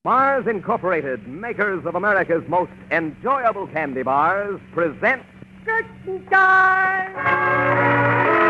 Mars Incorporated, makers of America's most enjoyable candy bars, present Curtain Time!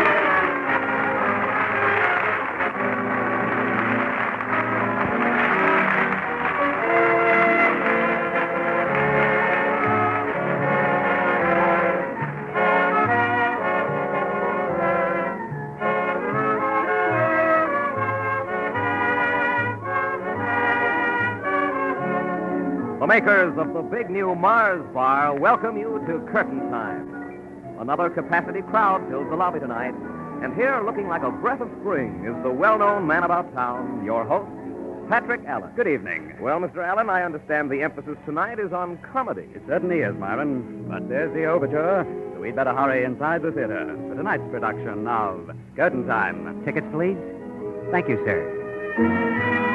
The makers of the big new Mars Bar welcome you to Curtain Time. Another capacity crowd fills the lobby tonight, and here, looking like a breath of spring, is the well-known man about town, your host, Patrick Allen. Good evening. Well, Mr. Allen, I understand the emphasis tonight is on comedy. It certainly is, Myron. But there's the overture, so we'd better hurry inside the theater for tonight's production of Curtain Time. Tickets, please. Thank you, sir.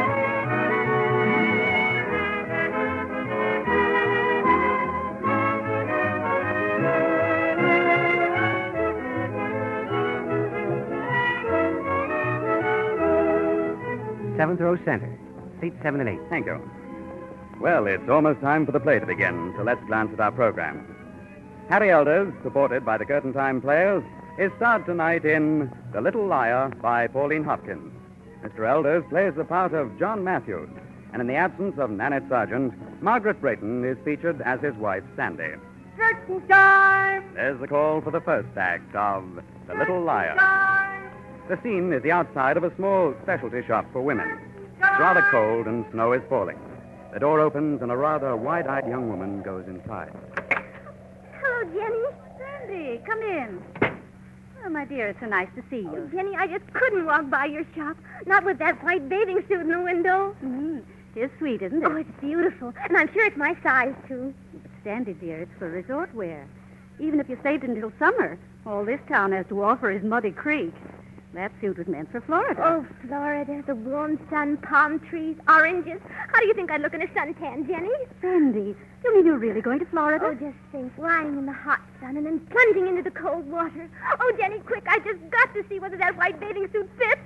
7th row center. Seats 7 and 8. Thank you. Well, it's almost time for the play to begin, so let's glance at our program. Harry Elders, supported by the Curtain Time Players, is starred tonight in The Little Liar by Pauline Hopkins. Mr. Elders plays the part of John Matthews, and in the absence of Nanette Sargent, Margaret Brayton is featured as his wife, Sandy. Curtain Time! There's the call for the first act of The Little Liar. Time! The scene is the outside of a small specialty shop for women. It's rather cold and snow is falling. The door opens and a rather wide-eyed young woman goes inside. Hello, Jenny. Sandy, come in. Oh, my dear, it's so nice to see you. Oh, Jenny, I just couldn't walk by your shop. Not with that white bathing suit in the window. It's sweet, isn't it? Oh, it's beautiful. And I'm sure it's my size, too. But Sandy, dear, it's for resort wear. Even if you saved until summer, all this town has to offer is Muddy Creek. That suit was meant for Florida. Oh, Florida, the warm sun, palm trees, oranges. How do you think I'd look in a suntan, Jenny? Sandy, you mean you're really going to Florida? Oh, just think, lying in the hot sun and then plunging into the cold water. Oh, Jenny, quick, I just got to see whether that white bathing suit fits.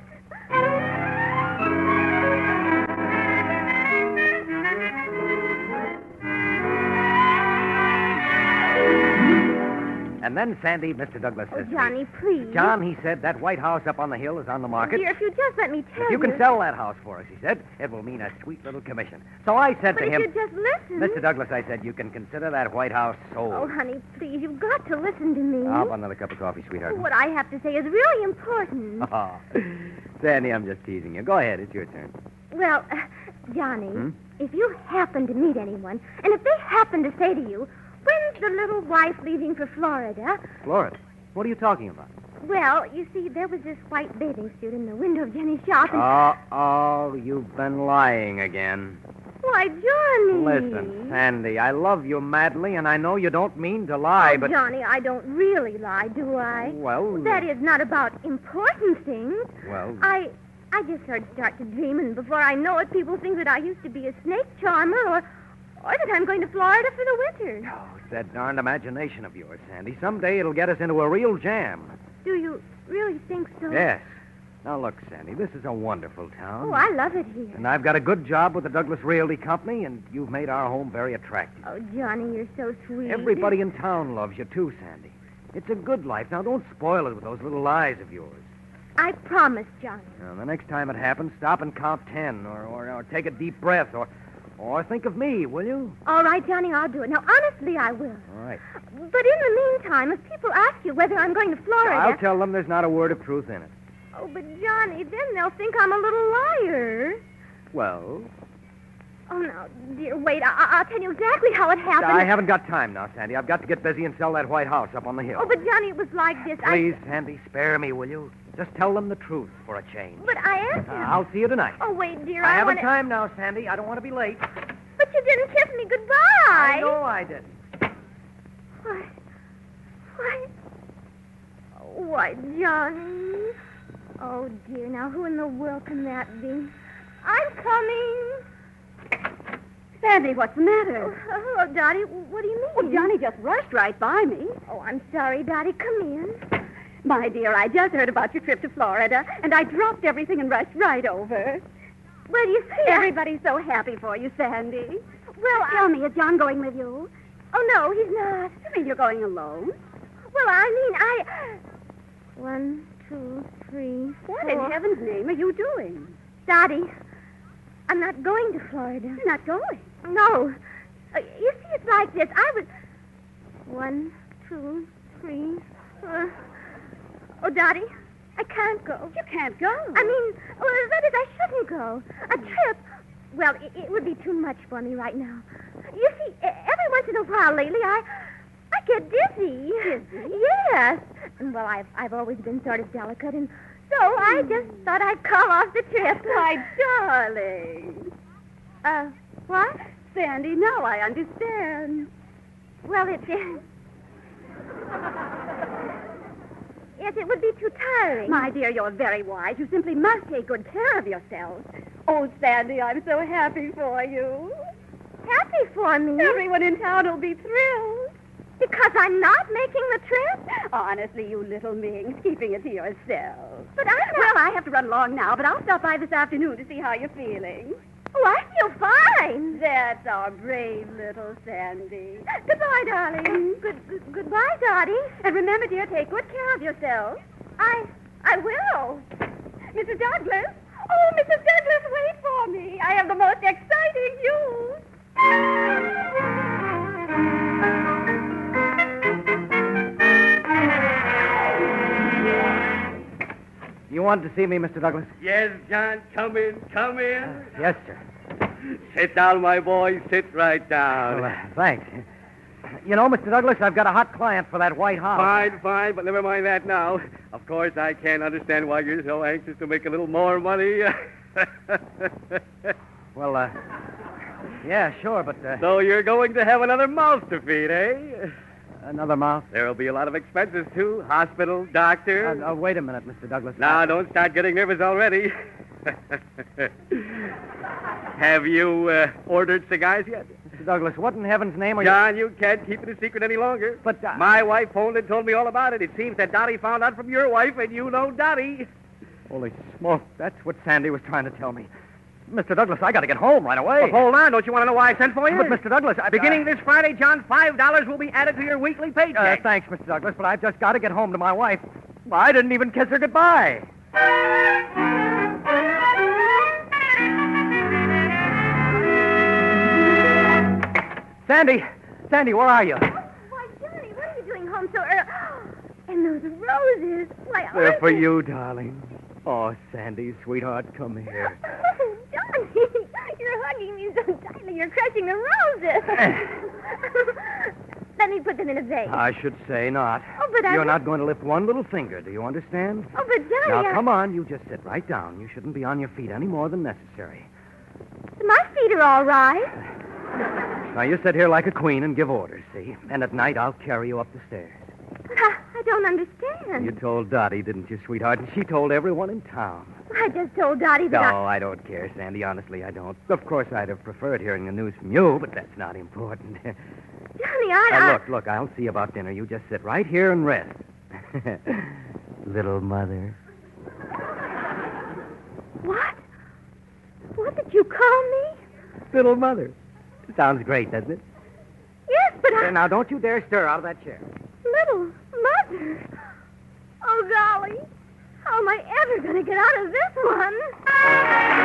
And then Sandy, Mr. Douglas says to me, Johnny, please. John, he said, that white house up on the hill is on the market. Dear, if you just let me tell If you can sell that house for us, he said, it will mean a sweet little commission. So I said But to if him, you just listen. Mr. Douglas, I said, you can consider that white house sold. Oh, honey, please, you've got to listen to me. How about another cup of coffee, sweetheart? What I have to say is really important. Oh, Sandy, I'm just teasing you. Go ahead, it's your turn. Well, Johnny, if you happen to meet anyone, and if they happen to say to you, when's the little wife leaving for Florida? Florida? What are you talking about? Well, you see, there was this white bathing suit in the window of Jenny's shop, and... Oh, you've been lying again. Why, Johnny! Listen, Sandy, I love you madly, and I know you don't mean to lie, but... Johnny, I don't really lie, do I? Well... That is not about important things. Well... I just start to dream, and before I know it, people think that I used to be a snake charmer, or that I'm going to Florida for the winter. Oh, it's that darned imagination of yours, Sandy. Someday it'll get us into a real jam. Do you really think so? Yes. Now, look, Sandy, this is a wonderful town. Oh, I love it here. And I've got a good job with the Douglas Realty Company, and you've made our home very attractive. Oh, Johnny, you're so sweet. Everybody in town loves you, too, Sandy. It's a good life. Now, don't spoil it with those little lies of yours. I promise, Johnny. Now, the next time it happens, stop and count 10, or take a deep breath, or think of me, will you? All right, Johnny, I'll do it. Now, honestly, I will. All right. But in the meantime, if people ask you whether I'm going to Florida... I'll tell them there's not a word of truth in it. Oh, but Johnny, then they'll think I'm a little liar. Well... Oh, now, dear, wait. I'll tell you exactly how it happened. I haven't got time now, Sandy. I've got to get busy and sell that white house up on the hill. Oh, but Johnny, it was like this. Please, Sandy, spare me, will you? Just tell them the truth for a change. But I asked him. I'll see you tonight. Oh, wait, dear, I haven't wanna... time now, Sandy. I don't want to be late. But you didn't kiss me goodbye. I know I didn't. Why, Johnny. Oh, dear, now who in the world can that be? I'm coming. Sandy, what's the matter? Oh, hello, Dottie. What do you mean? Well, Johnny just rushed right by me. Oh, I'm sorry, Dottie. Come in. My dear, I just heard about your trip to Florida, and I dropped everything and rushed right over. Well, you see, Everybody's so happy for you, Sandy. Well, Tell me, is John going with you? Oh, no, he's not. You mean you're going alone? Well, I mean, 1, 2, 3, 4. What in heaven's name are you doing? Dottie, I'm not going to Florida. You're not going. No. You see, it's like this. I was... 1, 2, 3, 4... Oh, Dottie, I can't go. You can't go. I mean, well, that is, I shouldn't go. A trip... Well, it would be too much for me right now. You see, every once in a while lately, I get dizzy. Dizzy? Yes. And, well, I've always been sort of delicate, and so I just thought I'd call off the trip. My darling. What? Sandy, now I understand. Well, Yes, it would be too tiring. My dear, you're very wise. You simply must take good care of yourself. Oh, Sandy, I'm so happy for you. Happy for me? Everyone in town will be thrilled. Because I'm not making the trip? Honestly, you little minx, keeping it to yourself. But I'm not... Well, I have to run along now, but I'll stop by this afternoon to see how you're feeling. Oh, I feel fine. That's our brave little Sandy. Goodbye, darling. Goodbye, Dottie. And remember, dear, take good care of yourself. I will. Mrs. Douglas. Oh, Mrs. Douglas, wait for me. I have the most exciting news. You wanted to see me, Mr. Douglas? Yes, John, come in, come in. Yes, sir. Sit down, my boy. Sit right down. Well, thanks. You know, Mr. Douglas, I've got a hot client for that white house. Fine, but never mind that now. Of course, I can't understand why you're so anxious to make a little more money. Well, yeah, sure, but... So you're going to have another mouth to feed, eh? Another mouth? There'll be a lot of expenses, too. Hospital, doctor. Wait a minute, Mr. Douglas. Now, don't start getting nervous already. Have you ordered cigars yet? Mr. Douglas, what in heaven's name are you... John, you can't keep it a secret any longer. But... My wife phoned and told me all about it. It seems that Dottie found out from your wife, and you know Dottie. Holy smoke, that's what Sandy was trying to tell me. Mr. Douglas, I got to get home right away. Well, hold on. Don't you want to know why I sent for you? But, Mr. Douglas, Beginning this Friday, John, $5 will be added to your weekly paycheck. Thanks, Mr. Douglas, but I've just got to get home to my wife. I didn't even kiss her goodbye. Sandy, where are you? Why, Johnny, what are you doing home so early? And those roses. Why, They're aren't for they- you, darling. Oh, Sandy, sweetheart, come here. Oh, Johnny, you're hugging me so tightly you're crushing the roses. Let me put them in a vase. I should say not. Oh, but You're not going to lift one little finger, do you understand? Oh, but Johnny, Now, come on, you just sit right down. You shouldn't be on your feet any more than necessary. My feet are all right. Now, you sit here like a queen and give orders, see? And at night, I'll carry you up the stairs. But I don't understand. You told Dottie, didn't you, sweetheart? And she told everyone in town. I just told Dottie that No, I don't care, Sandy. Honestly, I don't. Of course, I'd have preferred hearing the news from you, but that's not important. Johnny, Now, look, I'll see about dinner. You just sit right here and rest. Little mother. What? What did you call me? Little mother. Sounds great, doesn't it? Yes, but Now, don't you dare stir out of that chair. Little mother. Oh, golly. How am I ever going to get out of this one?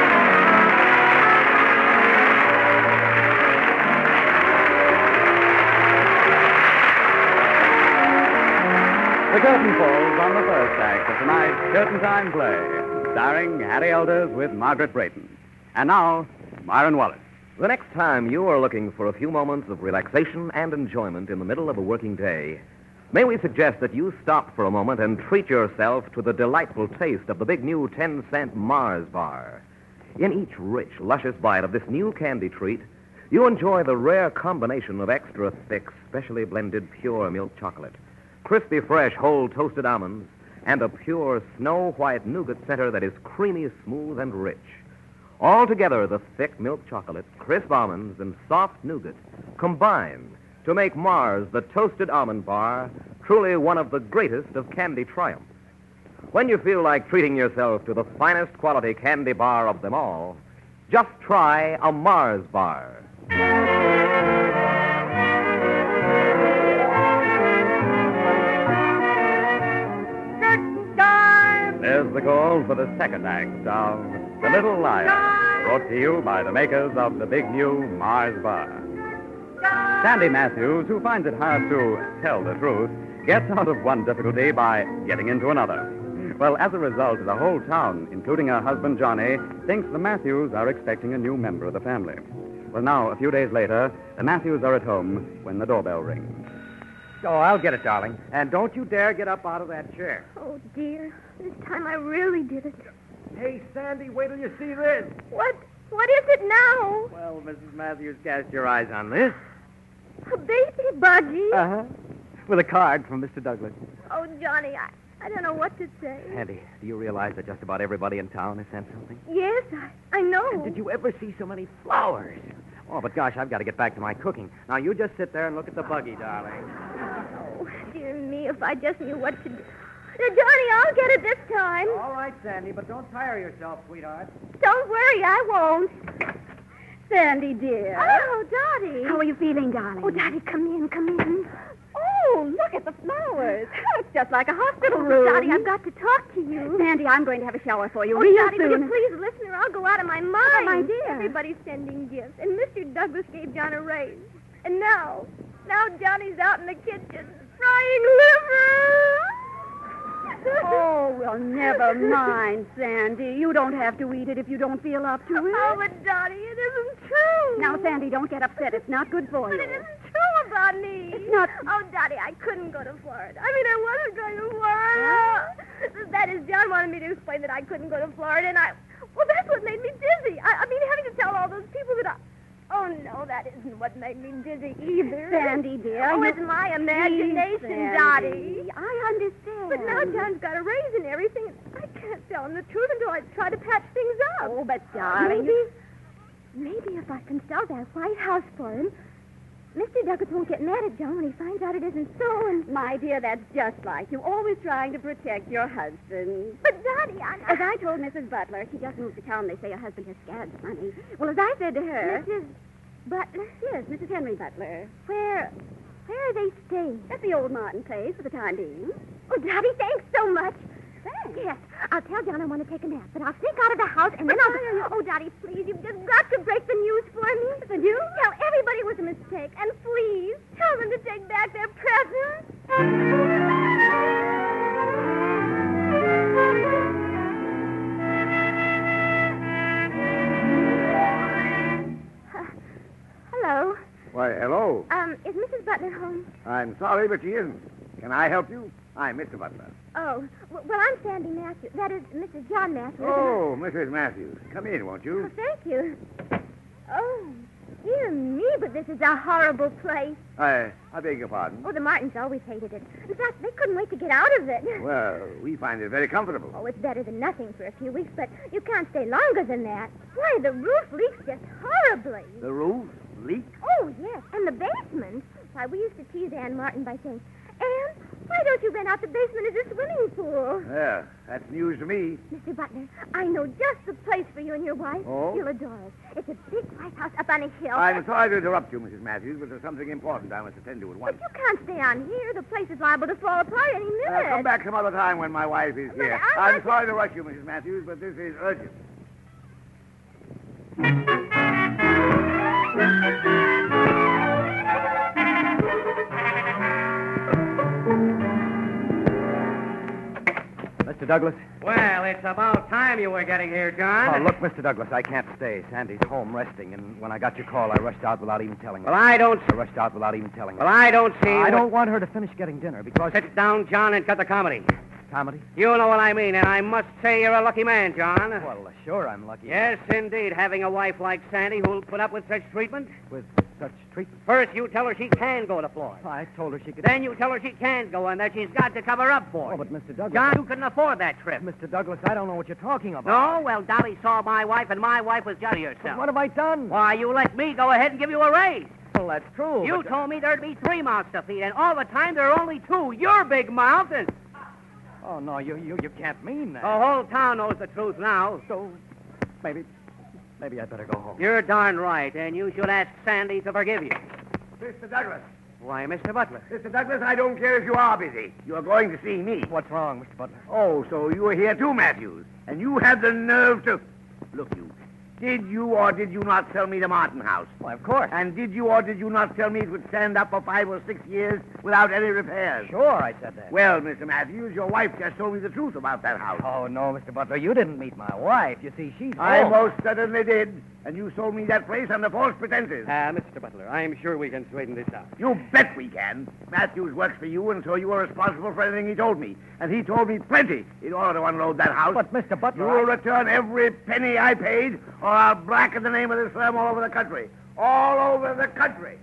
The curtain falls on the first act of tonight's Curtain Time play, starring Harry Elders with Margaret Brayton. And now, Myron Wallace. The next time you are looking for a few moments of relaxation and enjoyment in the middle of a working day, may we suggest that you stop for a moment and treat yourself to the delightful taste of the big new 10-cent Mars bar. In each rich, luscious bite of this new candy treat, you enjoy the rare combination of extra thick, specially blended pure milk chocolate, crispy, fresh, whole toasted almonds, and a pure snow-white nougat center that is creamy, smooth, and rich. Altogether, the thick milk chocolate, crisp almonds, and soft nougat combine to make Mars, the toasted almond bar, truly one of the greatest of candy triumphs. When you feel like treating yourself to the finest quality candy bar of them all, Just try a Mars bar. There's the call for the second act of The Little Liar, brought to you by the makers of the big new Mars Bar. Sandy Matthews, who finds it hard to tell the truth, gets out of one difficulty by getting into another. Well, as a result, the whole town, including her husband Johnny, thinks the Matthews are expecting a new member of the family. Well, now, a few days later, the Matthews are at home when the doorbell rings. Oh, I'll get it, darling. And don't you dare get up out of that chair. Oh, dear. This time I really did it. Hey, Sandy, wait till you see this. What is it now? Well, Mrs. Matthews, cast your eyes on this. A baby buggy? Uh-huh. With a card from Mr. Douglas. Oh, Johnny, I don't know what to say. Sandy, do you realize that just about everybody in town has sent something? Yes, I know. And did you ever see so many flowers? Oh, but gosh, I've got to get back to my cooking. Now, you just sit there and look at the buggy, darling. Oh, dear me, if I just knew what to do. Johnny, I'll get it this time. All right, Sandy, but don't tire yourself, sweetheart. Don't worry, I won't. Sandy, dear. Oh, Dottie. How are you feeling, darling? Oh, Dottie, come in. Oh, look at the flowers. It's just like a hospital Oh, room. Dottie, I've got to talk to you. Sandy, I'm going to have a shower for you Oh, real Dottie, soon. will you please listen or I'll go out of my mind. Oh, my dear. Everybody's sending gifts, and Mr. Douglas gave John a raise. And now Johnny's out in the kitchen frying liver. Oh, well, never mind, Sandy. You don't have to eat it if you don't feel up to it. Oh, but Dottie, it isn't true. Now, Sandy, don't get upset. It's not good for But you. it isn't true about me. It's not- Oh, Dottie, I couldn't go to Florida. I wasn't going to Florida. That is, John wanted me to explain that I couldn't go to Florida, and well, that's what made me dizzy. I mean, having to tell all those people that Oh, no, that isn't what made me dizzy either. Sandy, dear. Oh, it's my imagination, Sandy. Dottie. I understand. But now John's got a raise and everything, and I can't tell him the truth until I try to patch things up. Oh, but darling. Maybe if I can sell that White House for him, Mr. Douglas won't get mad at John when he finds out it isn't so, and... My dear, that's just like you, always trying to protect your husband. But, Dottie, As I told Mrs. Butler, she just moved to town. They say her husband has scabs money. Well, as I said to her... Mrs. Butler? Yes, Mrs. Henry Butler. Where are they staying? At the old Martin place for the time being. Oh, Dottie, thanks so much. Thanks. Yes, I'll tell John I want to take a nap, but I'll sneak out of the house, and then I'll... Oh, Dottie, please, you've just got to break the news for me. The news? Tell everybody it was a mistake, and please, tell them to take back their presents. Hello. Why, hello. Is Mrs. Butler home? I'm sorry, but she isn't. Can I help you? I'm Mr. Butler. Oh, well, I'm Sandy Matthews. That is, Mrs. John Matthews. Oh, Mrs. Matthews. Come in, won't Oh, you? thank you. Oh, dear me, but this is a horrible place. I beg your pardon. Oh, the Martins always hated it. In fact, they couldn't wait to get out of it. Well, we find it very comfortable. Oh, it's better than nothing for a few weeks, but you can't stay longer than that. Why, the roof leaks just horribly. The roof leaks? Oh, yes, and the basement. Why, we used to tease Ann Martin by saying, Ann, why don't you rent out the basement as a swimming pool? Yeah, that's news to me. Mr. Butler, I know just the place for you and your wife. Oh? You'll adore it. It's a big white house up on a hill. I'm sorry to interrupt you, Mrs. Matthews, but there's something important I must attend to at once. But you can't stay on here. The place is liable to fall apart any minute. Come back some other time when my wife is here. I'm sorry to rush you, Mrs. Matthews, but this is urgent. Mr. Douglas? Well, it's about time you were getting here, John. Oh, look, Mr. Douglas, I can't stay. Sandy's home resting, and when I got your call, I rushed out without even telling her. Well, I don't see... I don't want her to finish getting dinner because... Sit down, John, and cut the comedy. Comedy? You know what I mean, and I must say you're a lucky man, John. Well, sure, I'm lucky. Yes, indeed, having a wife like Sandy who'll put up with such treatment. With such treatment. First, you tell her she can go to Florida. Oh, I told her she could... Then you tell her she can't go and that she's got to cover up for Oh, it. but Mr. Douglas... John, you couldn't afford that trip. Mr. Douglas, I don't know what you're talking about. No? Well, Dolly saw my wife, and my wife was judging But herself. what have I done? Why, you let me go ahead and give you a raise. Well, that's true. You but- told me there'd be 3 mouths to feed, and all the time there are only 2. Your big mouth and... Oh, no, you can't mean that. The whole town knows the truth now. So, maybe Maybe I'd better go home. You're darn right, and you should ask Sandy to forgive you. Mr. Douglas. Why, Mr. Butler? Mr. Douglas, I don't care if you are busy. You are going to see me. What's wrong, Mr. Butler? Oh, so you were here too, Matthews. And you had the nerve to... Look, you. Did you or did you not sell me the Martin house? Why, of course. And did you or did you not tell me it would stand up for 5 or 6 years without any repairs? Sure, I said that. Well, Mr. Matthews, your wife just told me the truth about that house. Oh, no, Mr. Butler, you didn't meet my wife. You see, she's I home. most certainly did. And you sold me that place under false pretenses. Mr. Butler, I'm sure we can straighten this out. You bet we can. Matthews works for you, and so you are responsible for anything he told me. And he told me plenty in order to unload that house. But, Mr. Butler, You will return every penny I paid, or I'll blacken the name of this firm all over the country. All over the country.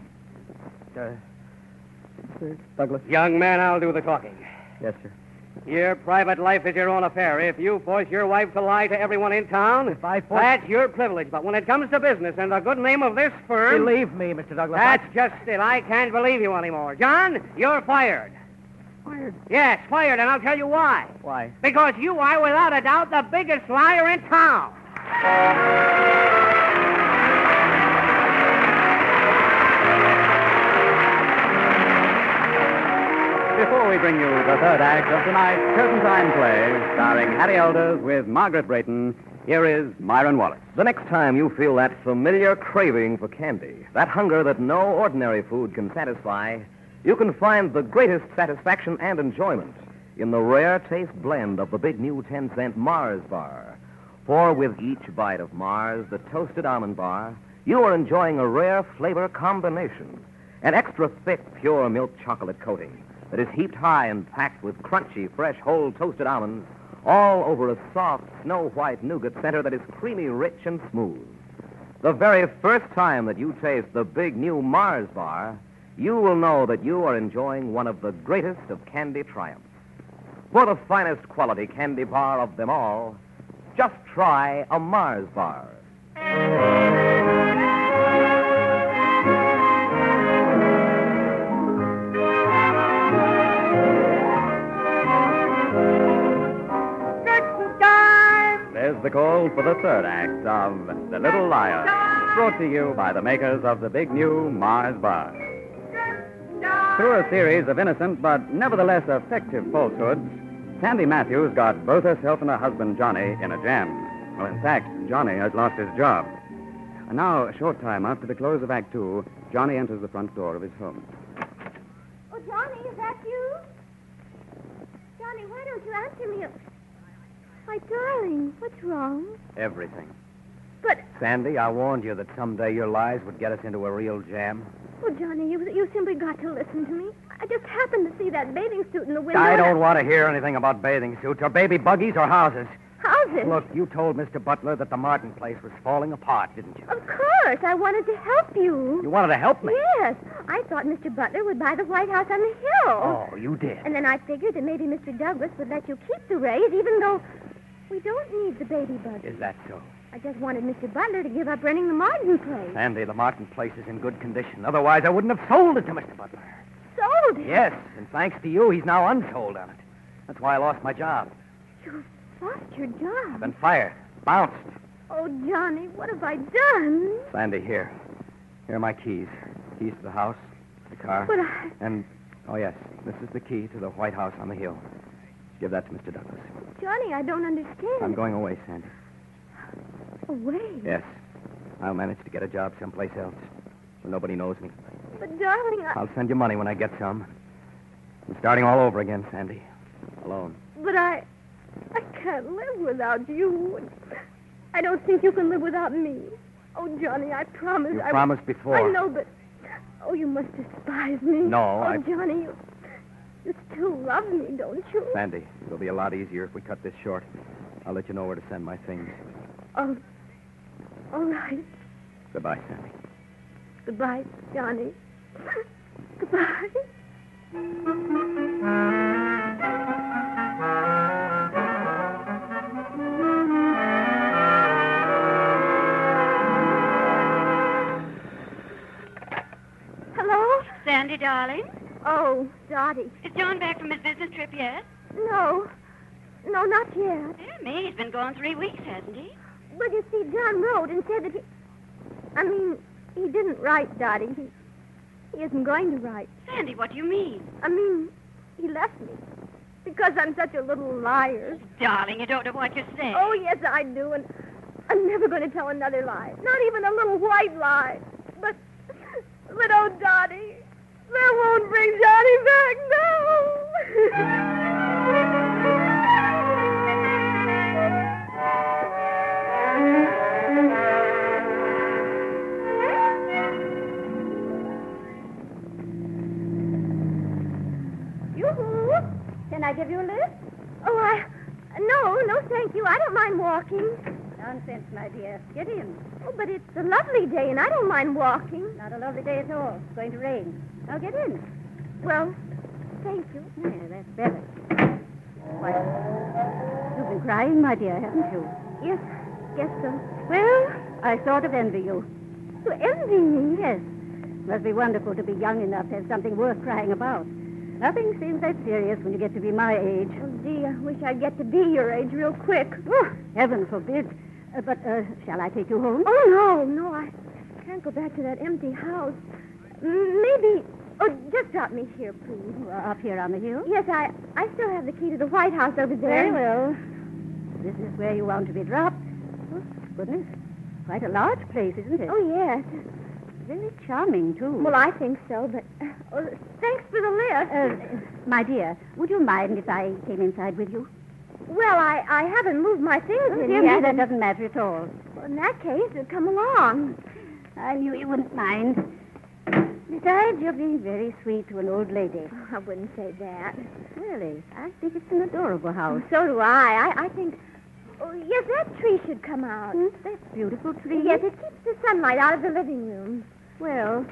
Mr. Douglas. Young man, I'll do the talking. Yes, sir. Your private life is your own affair. If you force your wife to lie to everyone in town, If I force... that's your privilege. But when it comes to business and the good name of this firm... Believe me, Mr. Douglas. That's just it. I can't believe you anymore. John, you're fired. Fired. Yes, fired, and I'll tell you why. Why? Because you are, without a doubt, the biggest liar in town. Before we bring you the third act of tonight's Curtain Time play, starring Harry Elders with Margaret Brayton, here is Myron Wallace. The next time you feel that familiar craving for candy, that hunger that no ordinary food can satisfy, you can find the greatest satisfaction and enjoyment in the rare taste blend of the big new 10-cent Mars bar. For with each bite of Mars, the toasted almond bar, you are enjoying a rare flavor combination, an extra thick, pure milk chocolate coating that is heaped high and packed with crunchy, fresh, whole toasted almonds all over a soft, snow-white nougat center that is creamy, rich, and smooth. The very first time that you taste the big new Mars bar, you will know that you are enjoying one of the greatest of candy triumphs. For the finest quality candy bar of them all, just try a Mars bar. There's the call for the third act of The Little Liar, brought to you by the makers of the big new Mars bar. Through a series of innocent but nevertheless effective falsehoods, Sandy Matthews got both herself and her husband, Johnny, in a jam. Well, in fact, Johnny has lost his job. And now, a short time after the close of Act Two, Johnny enters the front door of his home. Oh, Johnny, is that you? Johnny, why don't you answer me? My darling, what's wrong? Everything. But, Sandy, I warned you that someday your lies would get us into a real jam. oh, Johnny, you simply got to listen to me. I just happened to see that bathing suit in the window. I and don't want to hear anything about bathing suits or baby buggies or houses. Houses? Look, you told Mr. Butler that the Martin place was falling apart, didn't you? Of course. I wanted to help you. You wanted to help me? Yes. I thought Mr. Butler would buy the White House on the hill. Oh, you did. And then I figured that maybe Mr. Douglas would let you keep the raise, even though we don't need the baby buggy. Is that so? I just wanted Mr. Butler to give up renting the Martin place. Sandy, the Martin place is in good condition. Otherwise, I wouldn't have sold it to Mr. Butler. Sold it? Yes, and thanks to you, he's now unsold on it. That's why I lost my job. You lost your job. I've been fired. Bounced. Oh, Johnny, what have I done? Sandy, here. Here are my keys. Keys to the house, the car. But I... And, oh, yes, this is the key to the White House on the hill. Give that to Mr. Douglas. Johnny, I don't understand. I'm going away, Sandy. Away? Yes. I'll manage to get a job someplace else where nobody knows me. But, darling, I'll send you money when I get some. I'm starting all over again, Sandy. Alone. But I can't live without you. I don't think you can live without me. Oh, Johnny, I promise. You promised before. I know, but... Oh, you must despise me. No, Oh, Johnny, you still love me, don't you? Sandy, it'll be a lot easier if we cut this short. I'll let you know where to send my things. Oh, all right. Goodbye, Sandy. Goodbye, Johnny. Goodbye. Hello? Sandy, darling? Oh, Dottie. Is John back from his business trip yet? No. No, not yet. Dear me, he's been gone 3 weeks, hasn't he? Well, you see, John wrote and said that he didn't write, Dottie. He isn't going to write. Sandy, what do you mean? He left me. Because I'm such a little liar. Darling, you don't know what you're saying. Oh, yes, I do, and I'm never going to tell another lie. Not even a little white lie. But oh, Dottie, that won't bring Johnny back, no. Yoo-hoo. Can I give you a lift? Oh, no, thank you. I don't mind walking. Nonsense, my dear. Get in. Oh, but it's a lovely day, and I don't mind walking. Not a lovely day at all. It's going to rain. Now get in. Well, thank you. Yeah, that's better. Why, you've been crying, my dear, haven't you? Yes, guess so. Well, I sort of envy you. You envy me? Yes. Must be wonderful to be young enough to have something worth crying about. Nothing seems that serious when you get to be my age. Oh, gee, I wish I'd get to be your age real quick. Oh, heaven forbid. But shall I take you home? Oh, no, I can't go back to that empty house. Maybe... Oh, just drop me here, please. Up here on the hill? Yes, I still have the key to the White House over there. Very well. This is where you want to be dropped. Oh, goodness. Quite a large place, isn't it? Oh, yes. Very charming, too. Well, I think so, but... thanks for the lift. My dear, would you mind if I came inside with you? Well, I haven't moved my things in Dear yet. me, that doesn't matter at all. Well, in that case, come along. I knew you wouldn't mind. Besides, you're being very sweet to an old lady. Oh, I wouldn't say that. Really, I think it's an adorable house. So do I. I think... Oh, yes, that tree should come out. That beautiful tree. Yes, it keeps the sunlight out of the living room. Well,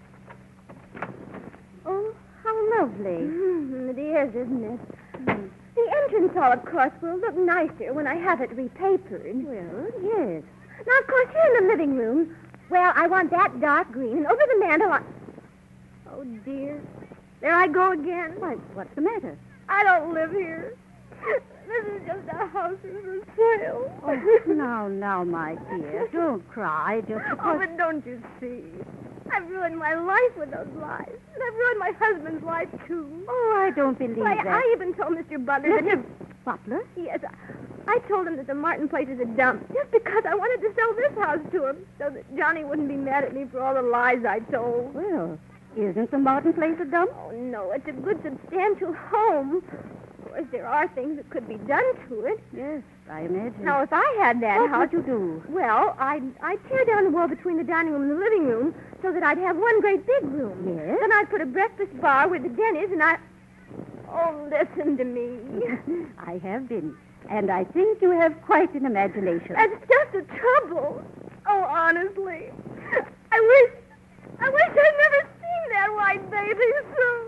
oh, how lovely. It is, isn't it? The entrance hall, of course, will look nicer when I have it repapered. Well, yes. Now, of course, here in the living room, well, I want that dark green, and over the mantel, Oh, dear. There I go again. Why, what's the matter? I don't live here. This is just a house for sale. Oh, now, my dear, don't cry just Oh, because... but don't you see? I've ruined my life with those lies. And I've ruined my husband's life, too. Oh, I don't believe Why, that. I even told Mr. Butler that... Butler? Yes, I told him that the Martin place is a dump just because I wanted to sell this house to him so that Johnny wouldn't be mad at me for all the lies I told. Well, isn't the Martin place a dump? Oh, no, it's a good, substantial home. Of course, there are things that could be done to it. Yes, I imagine. Now, if I had that What house... would you do? Well, I'd tear down the wall between the dining room and the living room so that I'd have one great big room. Yes? Then I'd put a breakfast bar where the den is, and Oh, listen to me. I have been. And I think you have quite an imagination. That's just the trouble. Oh, honestly. I wish I'd never seen that white bathing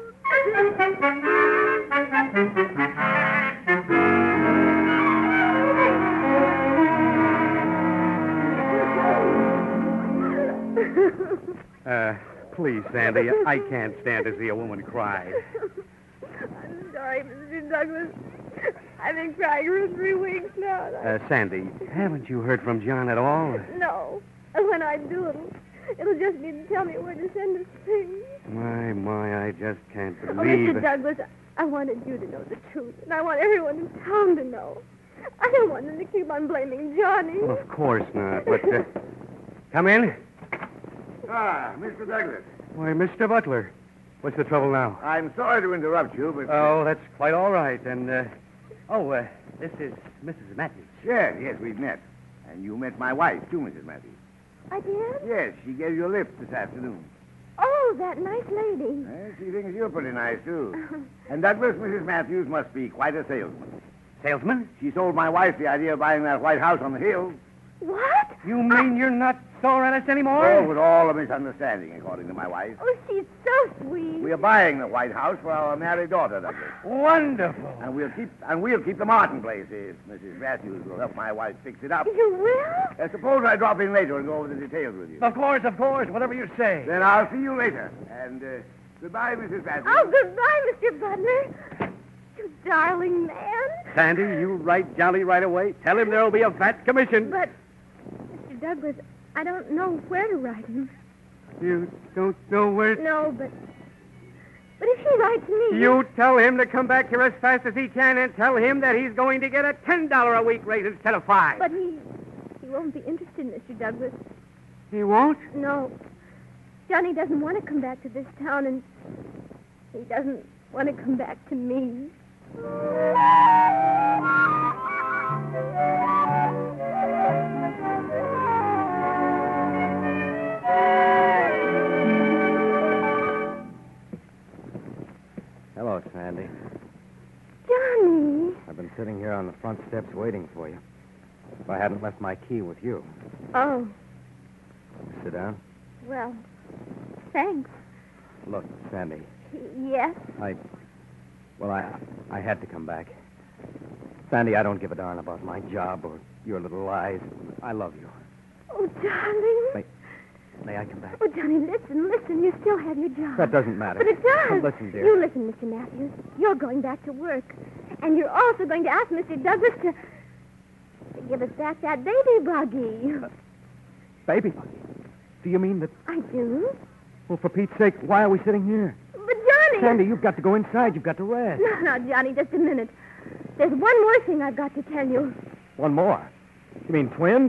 Uh, please, Sandy, I can't stand to see a woman cry. I'm sorry, Mr. Douglas. I've been crying for 3 weeks now. Sandy, haven't you heard from John at all? No. And when I do, it'll just be to tell me where to send the things. My, I just can't Oh, believe Mr. Douglas, I wanted you to know the truth, and I want everyone in town to know. I don't want them to keep on blaming Johnny. Well, of course not, but... Come in. Ah, Mr. Douglas. Why, Mr. Butler. What's the trouble now? I'm sorry to interrupt you, but... Oh, that's quite all right. And, this is Mrs. Matthews. Yes, we've met. And you met my wife, too, Mrs. Matthews. I did? Yes, she gave you a lift this afternoon. Oh, that nice lady. She thinks you're pretty nice, too. And Douglas, Mrs. Matthews must be quite a salesman. Salesman? She sold my wife the idea of buying that white house on the hill. What? You mean you're not sore at us anymore? Oh, with all a misunderstanding, according to my wife. Oh, she's so sweet. We are buying the White House for our married daughter, Douglas. Wonderful. And we'll keep the Martin place if Mrs. Matthews will help my wife fix it up. You will? Suppose I drop in later and go over the details with you. Of course, whatever you say. Then I'll see you later. And goodbye, Mrs. Matthews. Oh, goodbye, Mr. Butler. You darling man. Sandy, you write Johnny right away. Tell him there'll be a fat commission. But Mr. Douglas, I don't know where to write him. You don't know where... No, but if he writes me... You tell him to come back here as fast as he can and tell him that he's going to get a $10 a week raise instead of $5. But he won't be interested, Mr. Douglas. He won't? No. Johnny doesn't want to come back to this town, and he doesn't want to come back to me. Hello, Sandy. Johnny. I've been sitting here on the front steps waiting for you. If I hadn't left my key with you. Oh, Sit down. well, thanks. Look, Sandy, Yes? I had to come back. Sandy, I don't give a darn about my job or your little lies. I love you. Oh, darling. May I come back? Oh, Johnny, listen. You still have your job. That doesn't matter. But it does. Listen, dear. You listen, Mr. Matthews. You're going back to work. And you're also going to ask Mr. Douglas to give us back that baby buggy. Baby, do you mean that... I do. Well, for Pete's sake, why are we sitting here? But, Johnny... Sandy, you've got to go inside. You've got to rest. No, Johnny, just a minute. There's one more thing I've got to tell you. One more. You mean twins?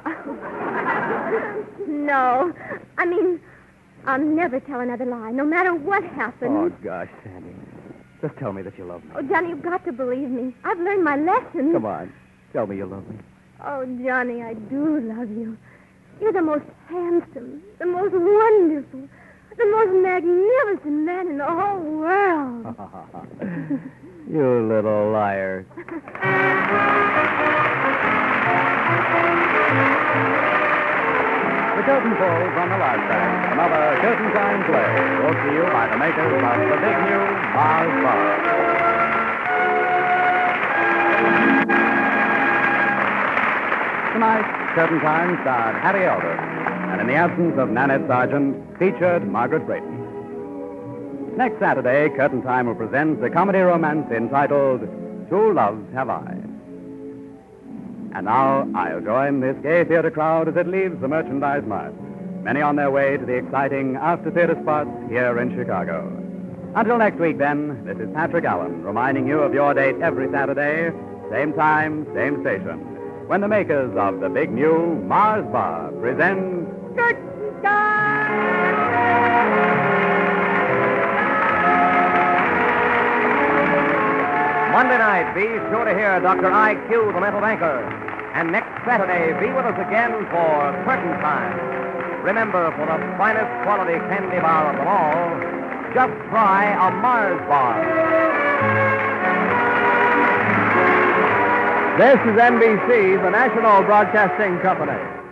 No. I mean, I'll never tell another lie, no matter what happens. Oh, gosh, Sandy. Just tell me that you love me. Oh, Johnny, you've got to believe me. I've learned my lesson. Come on. Tell me you love me. Oh, Johnny, I do love you. You're the most handsome, the most wonderful, the most magnificent man in the whole world. You little liar. The curtain falls on the last act. Another Curtain Time play brought to you by the makers of the big new Mars Bar. Tonight, Curtain Time starred Harry Elder, and in the absence of Nanette Sargent, featured Margaret Brayton. Next Saturday, Curtain Time will present a comedy romance entitled Two Loves Have I. And now, I'll join this gay theater crowd as it leaves the Merchandise Mart, many on their way to the exciting after-theater spot here in Chicago. Until next week, then, this is Patrick Allen reminding you of your date every Saturday, same time, same station, when the makers of the big new Mars Bar present Curtain Time! Monday night, be sure to hear Dr. I.Q., the mental banker. And next Saturday, be with us again for Curtain Time. Remember, for the finest quality candy bar of them all, just try a Mars Bar. This is NBC, the National Broadcasting Company.